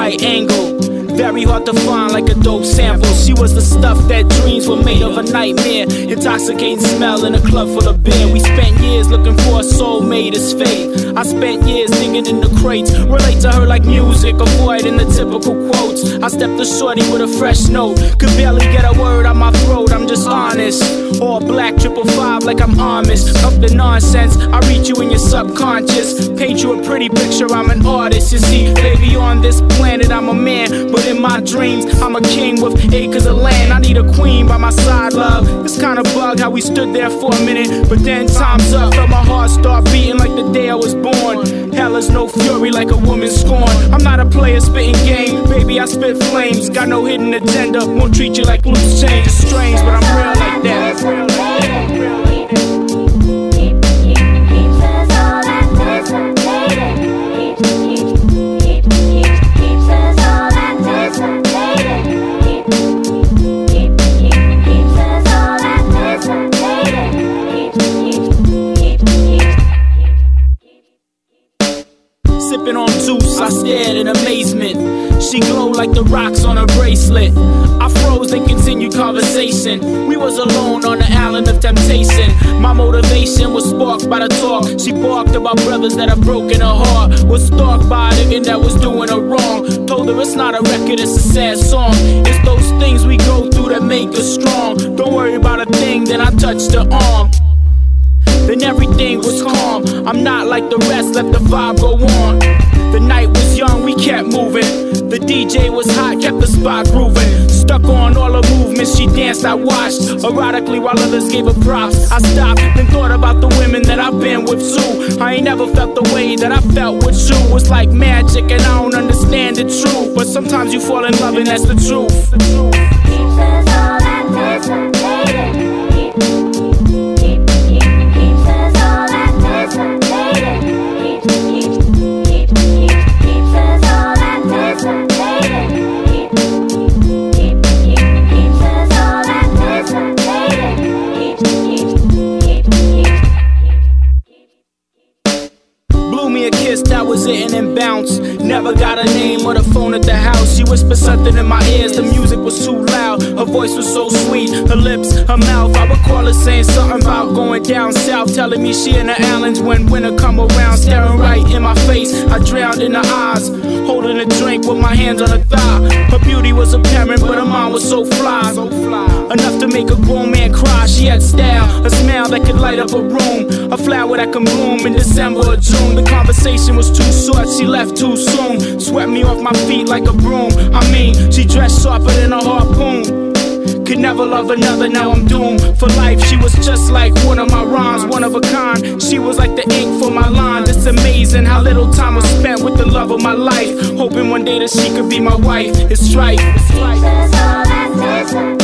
right angle. Very hard to find, like a dope sample. She was the stuff that dreams were made of, a nightmare. Intoxicating smell in a club full of beer. We spent years looking for a soulmate, it's fate. I spent years digging in the crates. Relate to her like music, avoiding the typical quotes. I stepped to shorty with a fresh note. Could barely get a word out my throat, I'm just honest. All black, 555 like I'm Amish. Up the nonsense, I read you in your subconscious. Paint you a pretty picture, I'm an artist. You see, baby, on this planet I'm a man, but in my dreams, I'm a king with acres of land. I need a queen by my side, love. It's kinda bug how we stood there for a minute, but then time's up. Felt my heart start beating like the day I was born. Hell is no fury like a woman scorned. I'm not a player spitting game, baby, I spit flames. Got no hidden agenda, won't treat you like loose change. It's strange, but I'm real like that. Sipping on juice, I stared in amazement. She glowed like the rocks on her bracelet. I froze and continued conversation. We was alone on the island of temptation. My motivation was sparked by the talk. She barked about brothers that have broken her heart. Was stalked by a nigga that was doing her wrong. Told her it's not a record, it's a sad song. It's those things we go through that make us strong. Don't worry about a thing, then I touched her arm. Then everything was calm. I'm not like the rest, let the vibe go on. The night was young, we kept moving. The DJ was hot, kept the spot grooving. Stuck on all her movements, she danced, I watched. Erotically while others gave her props. I stopped and thought about the women that I've been with too. I ain't never felt the way that I felt with you. It's like magic and I don't understand it true. But sometimes you fall in love and that's the truth. Keeps us all anticipating. That was it and then bounce. Never got a name or the phone at the house. She whispered something in my ears, the music was too loud. Her voice was so sweet, her lips, her mouth. I recall her saying something about going down south, telling me she in the islands when winter come around. Staring right in my face, I drowned in her eyes. Holding a drink with my hands on her thigh. Her beauty was apparent, but her mind was so fly. Enough to make a grown man cry. She had style, a smile that could light up a room. A flower that can bloom in December or June. The conversation was too short, she left too soon. Swept me off my feet like a broom. I mean, she dressed sharper than a harpoon. Could never love another, now I'm doomed for life. She was just like one of my rhymes, one of a kind. She was like the ink for my line. It's amazing how little time was spent with the love of my life. Hoping one day that she could be my wife. It's strife. Keeps us all anticipating.